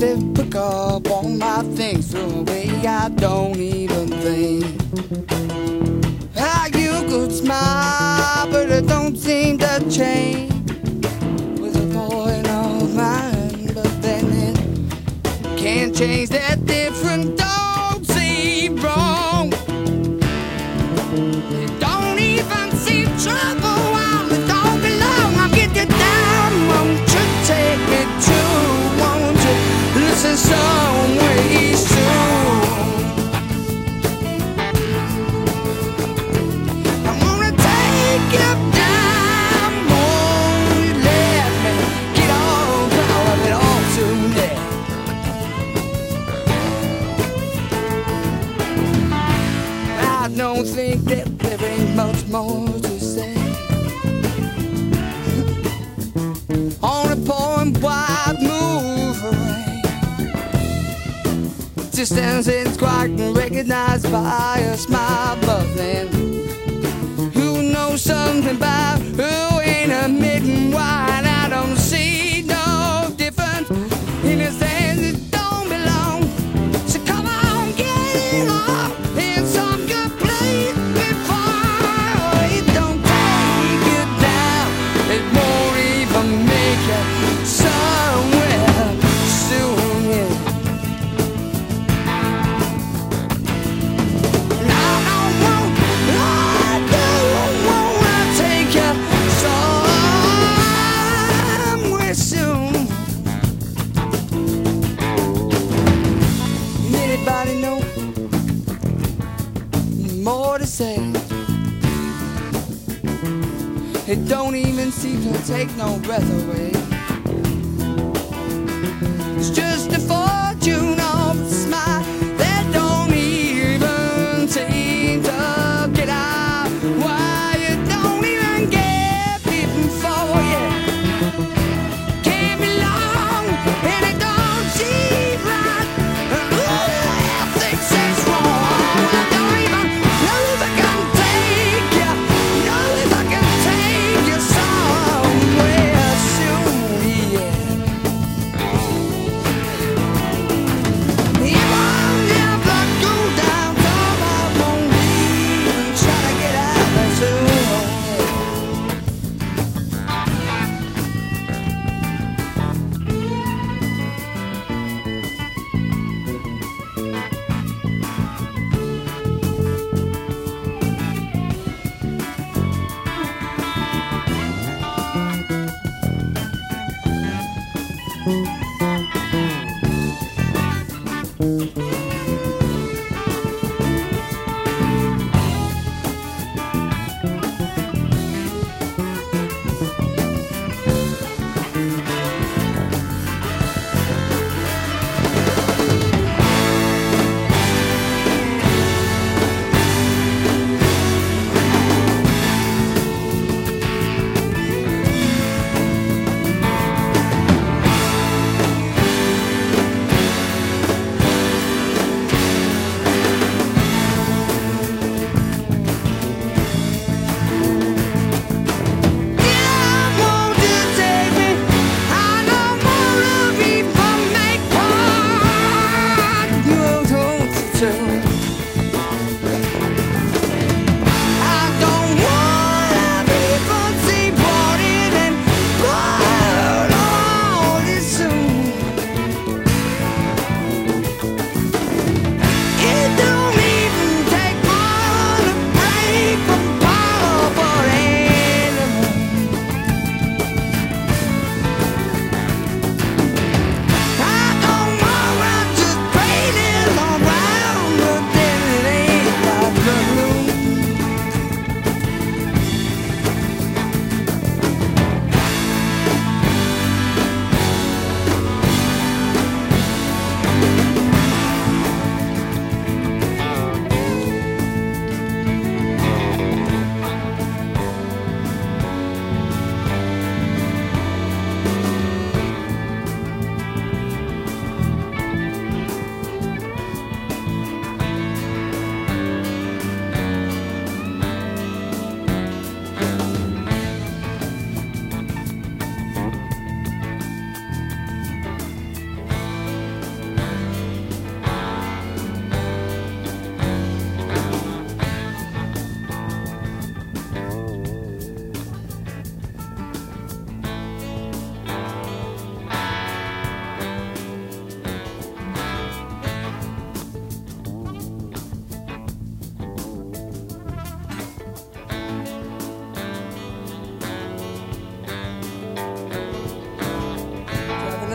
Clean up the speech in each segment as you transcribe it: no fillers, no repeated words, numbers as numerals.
simply pick up all my things, throw away, I don't even think. How you could smile, but it don't seem to change with a point of mine. But then it can't change that different, don't seem wrong. It don't even seem trouble while it don't belong. I'll get you down, won't you take it too? Won't you listen some way soon? I wanna take you down, won't you let me get all of it all tonight? I don't think that there ain't much more to say. On a point wide move away. Distance is quite recognized by a smile, but then who knows something about who ain't admitting why? I don't see no difference in his hands. It don't belong. So come on, get it off in some good place before it don't take you down. It won't even make you somewhere soon. Yeah. I don't want, I don't wanna take you somewhere soon. Anybody know more to say? It don't even seem to take no breath away. It's just a fortune of a smile that don't even seem to get out. Why you don't even get people for you? Can't be long and it don't seem right. Who thinks it's wrong? I don't even know if I can take you. Know if I can take you somewhere soon. Yeah. If I'm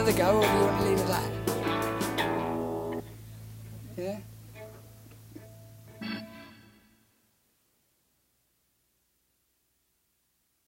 to go, or do you want to leave it at that?